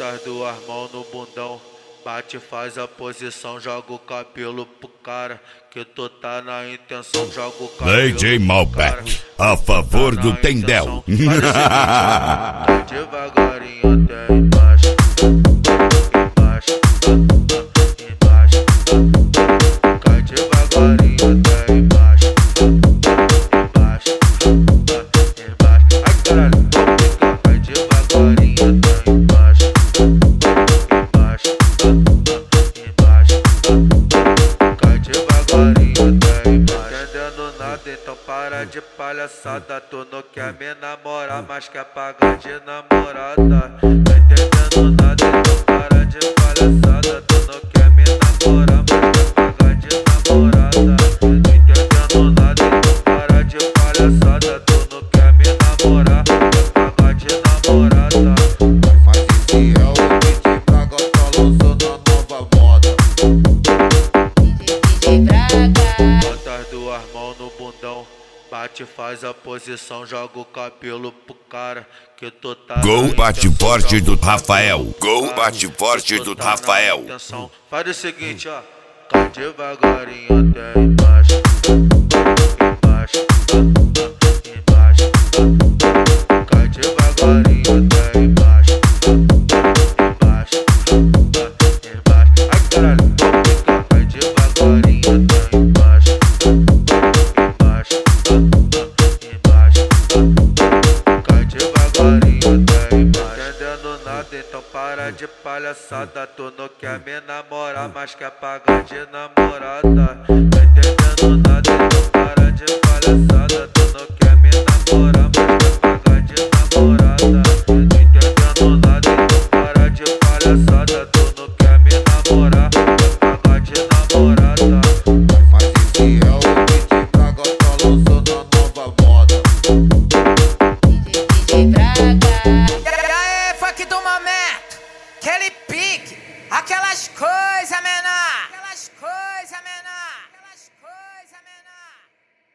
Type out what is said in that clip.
Bota as duas mãos no bundão, bate, faz a posição, joga o cabelo pro cara, que tu tá na intenção, joga o cabelo DJ Malbec, a favor do Tendel. Vai devagarinho até embaixo, embaixo, embaixo. Cai devagarinho até embaixo, embaixo, embaixo. Ai caralho, cai devagarinho até embaixo, embaixo, embaixo. Cai devagarinho até embaixo. Entendendo nada, então para de palhaçada. Tu não quer me namorar, mas quer pagar de namorada. Tá entendendo nada, então para de palhaçada. Tu não quer me namorar, mas quer pagar de namorada. Tá entendendo nada, então para de palhaçada. Tu não quer me namorar, quer pagar de namorada. Mas esse é o DJ Braga, tá lançando a nova moda. DJ Braga. Bota as duas mãos no bundão, bate, faz a posição, joga o cabelo pro cara, que tu tá Gol na bate intenção, forte joga o do Rafael. cabelo pro Gol cara, bate que forte tu do tá na Rafael. intenção. Faz o seguinte, ó, cai devagarinho até embaixo, embaixo, embaixo. Cai devagarinho até embaixo, embaixo, embaixo. Ai caralho, vou ficar, cai devagarinho até embaixo, embaixo, embaixo. Cai devagarinho até embaixo. Entendendo nada, então para de palhaçada. Tu não quer me namorar, mas quer pagar de namorada. Tá entendendo nada, então para de palhaçada. Tu não quer me namorar, mas quer pagar de namorada. Tá entendendo nada, então para de palhaçada. Tu não quer me namorar, quer pagar de namorada. Mas esse é o DJ Braga, tá lançando a nova moda. DJ Braga. E aí, funk do momento, aquele pique, aquelas cores.